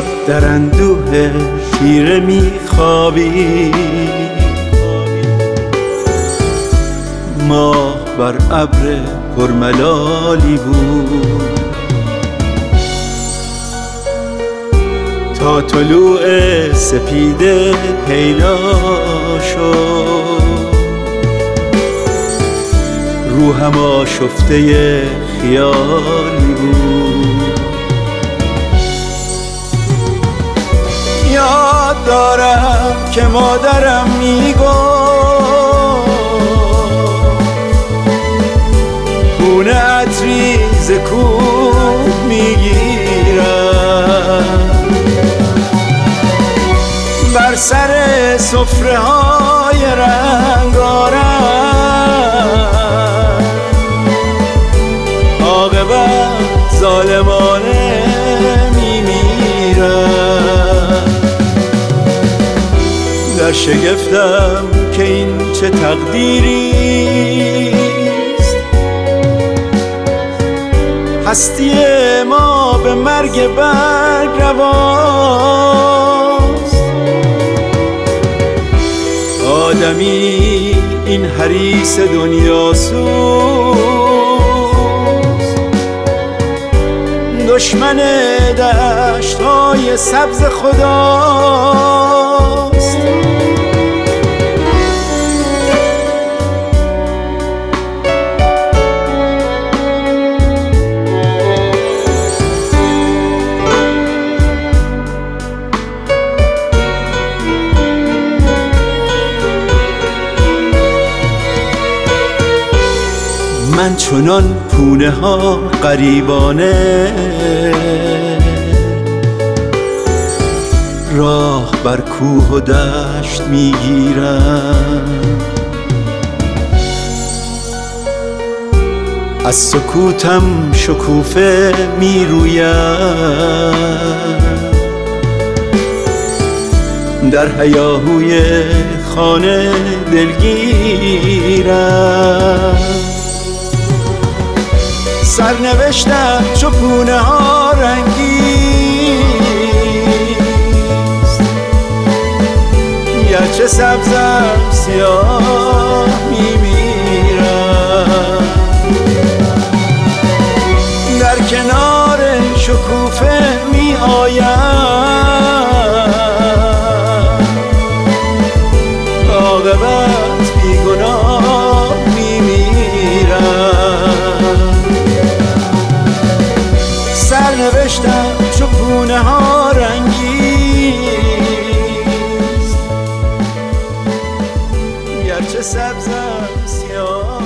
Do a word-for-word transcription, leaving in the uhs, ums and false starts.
شب در اندوه خیره میخوابی، ماه بر ابر پرملالی بود تا طلوع سپیده پیدا شد. روحم آشفته خیالی بود. یاد دارم که مادرم میگفت خونه عطری ز کوه میگیرم، بر سر سفره های رنگارنگ عاقبت ظالمانه میمیرم. در شگفتم که این چه تقدیریست، هستی ما به مرگ برگ رواست. آدمی این حریص دنیاسوز، دشمن دشت‌های سبز خداست. من چنان پونه ها غریبانه راه بر کوه و دشت میگیرم، از سکوتم شکوفه میرویم، در هیاهوی خانه دلگیرم. سرنوشتم چو پونه ها رنگیست، گرچه سبزم سیاه میمیرم. در کنار شکوفه می آیم، عاقبت بیگناه میمیرم. سرنوشتم چو پونه ها رنگیست، گرچه سبزم سیاه